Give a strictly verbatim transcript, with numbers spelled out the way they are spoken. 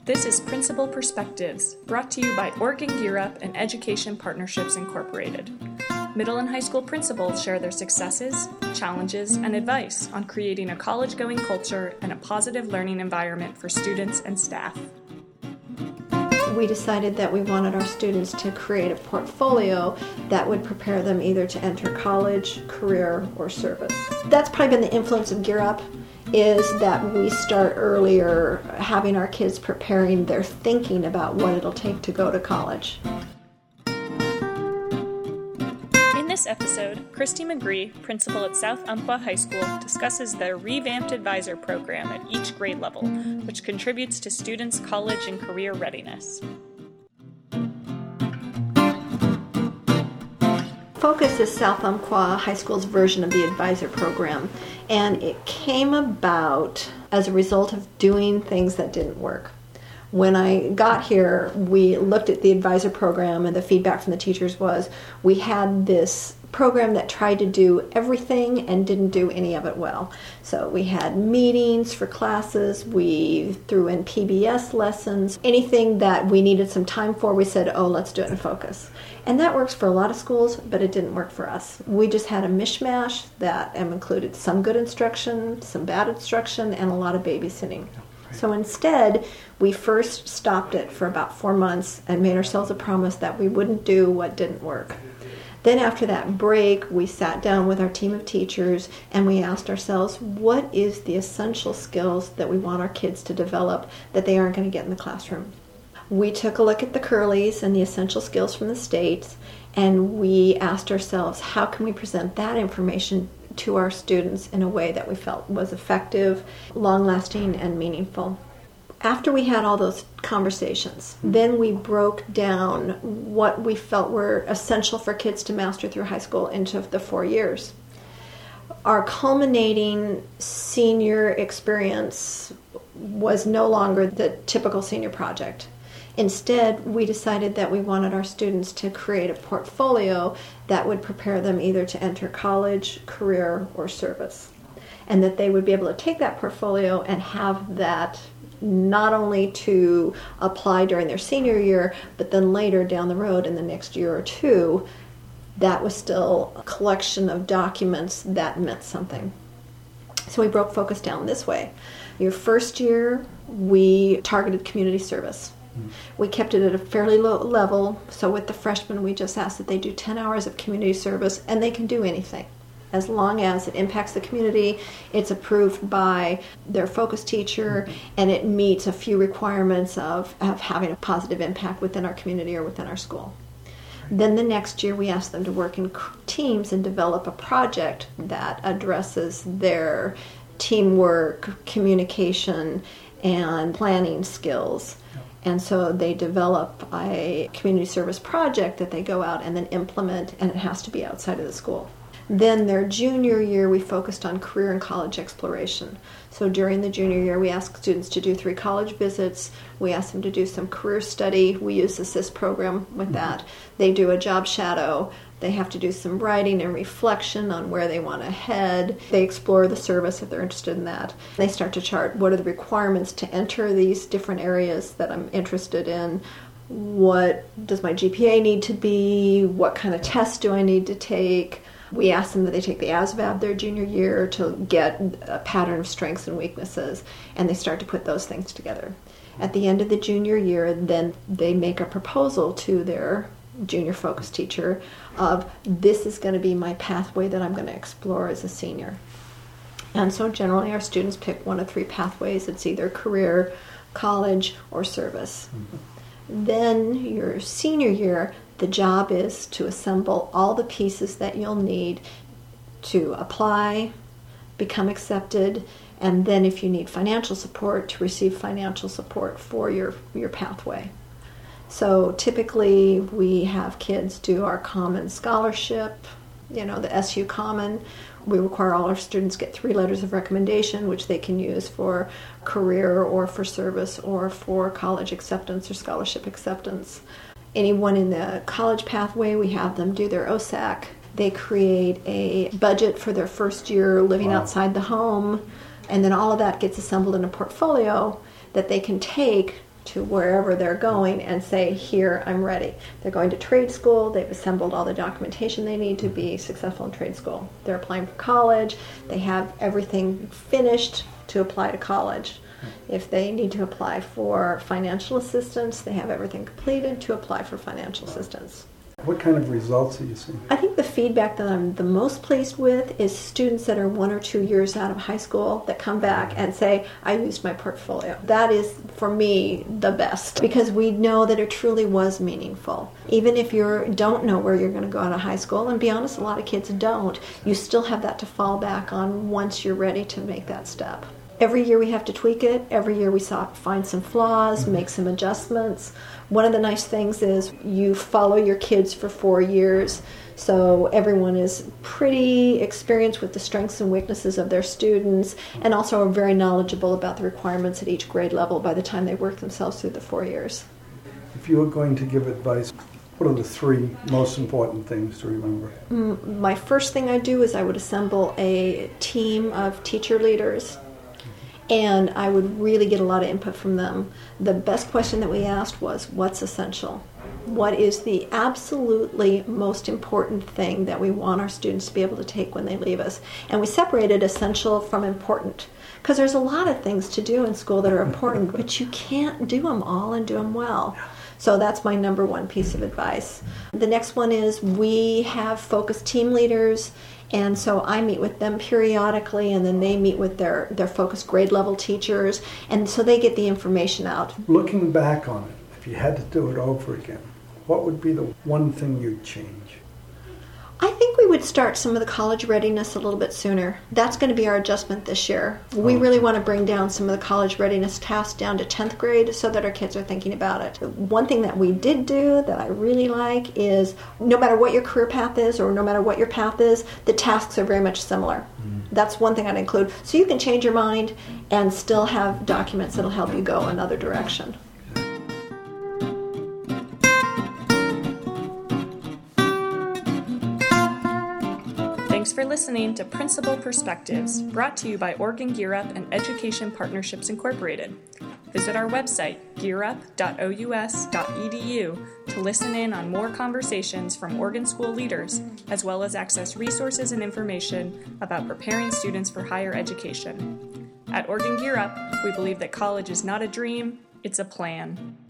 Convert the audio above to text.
This is Principal Perspectives, brought to you by Oregon Gear Up and Education Partnerships Incorporated. Middle and high school principals share their successes, challenges, and advice on creating a college-going culture and a positive learning environment for students and staff. We decided that we wanted our students to create a portfolio that would prepare them either to enter college, career, or service. That's probably been the influence of Gear Up, is that we start earlier having our kids preparing their thinking about what it'll take to go to college. In this episode, Christy McGree, principal at South Umpqua High School, discusses their revamped advisor program at each grade level, which contributes to students' college and career readiness. Focus is South Umpqua High School's version of the advisor program, and it came about as a result of doing things that didn't work. When I got here, we looked at the advisor program, and the feedback from the teachers was we had this program that tried to do everything and didn't do any of it well. So we had meetings for classes, we threw in P B S lessons, anything that we needed some time for, we said, oh, let's do it in focus. And that works for a lot of schools, but it didn't work for us. We just had a mishmash that included some good instruction, some bad instruction, and a lot of babysitting. So instead, we first stopped it for about four months and made ourselves a promise that we wouldn't do what didn't work. Then after that break, we sat down with our team of teachers and we asked ourselves, what is the essential skills that we want our kids to develop that they aren't going to get in the classroom? We took a look at the Curlies and the essential skills from the states, and we asked ourselves, how can we present that information to our students in a way that we felt was effective, long-lasting, and meaningful? After we had all those conversations, then we broke down what we felt were essential for kids to master through high school into the four years. Our culminating senior experience was no longer the typical senior project. Instead, we decided that we wanted our students to create a portfolio that would prepare them either to enter college, career, or service. And that they would be able to take that portfolio and have that not only to apply during their senior year, but then later down the road in the next year or two, that was still a collection of documents that meant something. So we broke focus down this way. Your first year, we targeted community service. We kept it at a fairly low level, so with the freshmen we just asked that they do ten hours of community service, and they can do anything. As long as it impacts the community, it's approved by their focus teacher, and it meets a few requirements of, of having a positive impact within our community or within our school. Then the next year we asked them to work in teams and develop a project that addresses their teamwork, communication, and planning skills. And so they develop a community service project that they go out and then implement, and it has to be outside of the school. Then their junior year, we focused on career and college exploration. So during the junior year, we asked students to do three college visits. We asked them to do some career study. We use the S I S program with that. They do a job shadow. They have to do some writing and reflection on where they want to head. They explore the service if they're interested in that. They start to chart what are the requirements to enter these different areas that I'm interested in. What does my G P A need to be? What kind of tests do I need to take? We ask them that they take the A S V A B their junior year to get a pattern of strengths and weaknesses, and they start to put those things together. At the end of the junior year, then they make a proposal to their junior focus teacher of, this is going to be my pathway that I'm going to explore as a senior. And so generally our students pick one of three pathways. It's either career, college, or service. Mm-hmm. Then your senior year, the job is to assemble all the pieces that you'll need to apply, become accepted, and then if you need financial support, to receive financial support for your, your pathway. So typically we have kids do our common scholarship, you know, the S U Common. We require all our students get three letters of recommendation, which they can use for career or for service or for college acceptance or scholarship acceptance. Anyone in the college pathway, we have them do their O S A C. They create a budget for their first year living wow. outside the home, and then all of that gets assembled in a portfolio that they can take to wherever they're going and say, here, I'm ready. They're going to trade school. They've assembled all the documentation they need to be successful in trade school. They're applying for college. They have everything finished to apply to college. If they need to apply for financial assistance, they have everything completed to apply for financial assistance. What kind of results are you seeing? I think the feedback that I'm the most pleased with is students that are one or two years out of high school that come back and say, I used my portfolio. That is, for me, the best, because we know that it truly was meaningful. Even if you don't know where you're going to go out of high school, and be honest, a lot of kids don't, you still have that to fall back on once you're ready to make that step. Every year we have to tweak it. Every year we find some flaws, make some adjustments. One of the nice things is you follow your kids for four years, so everyone is pretty experienced with the strengths and weaknesses of their students, and also are very knowledgeable about the requirements at each grade level by the time they work themselves through the four years. If you were going to give advice, what are the three most important things to remember? Mm, my first thing I do is I would assemble a team of teacher leaders, and I would really get a lot of input from them. The best question that we asked was, what's essential? What is the absolutely most important thing that we want our students to be able to take when they leave us? And we separated essential from important, because there's a lot of things to do in school that are important, but you can't do them all and do them well. So that's my number one piece of advice. The next one is we have focused team leaders, and so I meet with them periodically, and then they meet with their, their focused grade level teachers, and so they get the information out. Looking back on it, if you had to do it over again, what would be the one thing you'd change? I think we would start some of the college readiness a little bit sooner. That's going to be our adjustment this year. We Oh. really want to bring down some of the college readiness tasks down to tenth grade so that our kids are thinking about it. One thing that we did do that I really like is no matter what your career path is or no matter what your path is, the tasks are very much similar. Mm. That's one thing I'd include. So you can change your mind and still have documents that'll help you go another direction. Thanks for listening to Principal Perspectives, brought to you by Oregon Gear Up and Education Partnerships Incorporated. Visit our website, gear up dot o u s dot e d u, to listen in on more conversations from Oregon school leaders, as well as access resources and information about preparing students for higher education. At Oregon Gear Up, we believe that college is not a dream, it's a plan.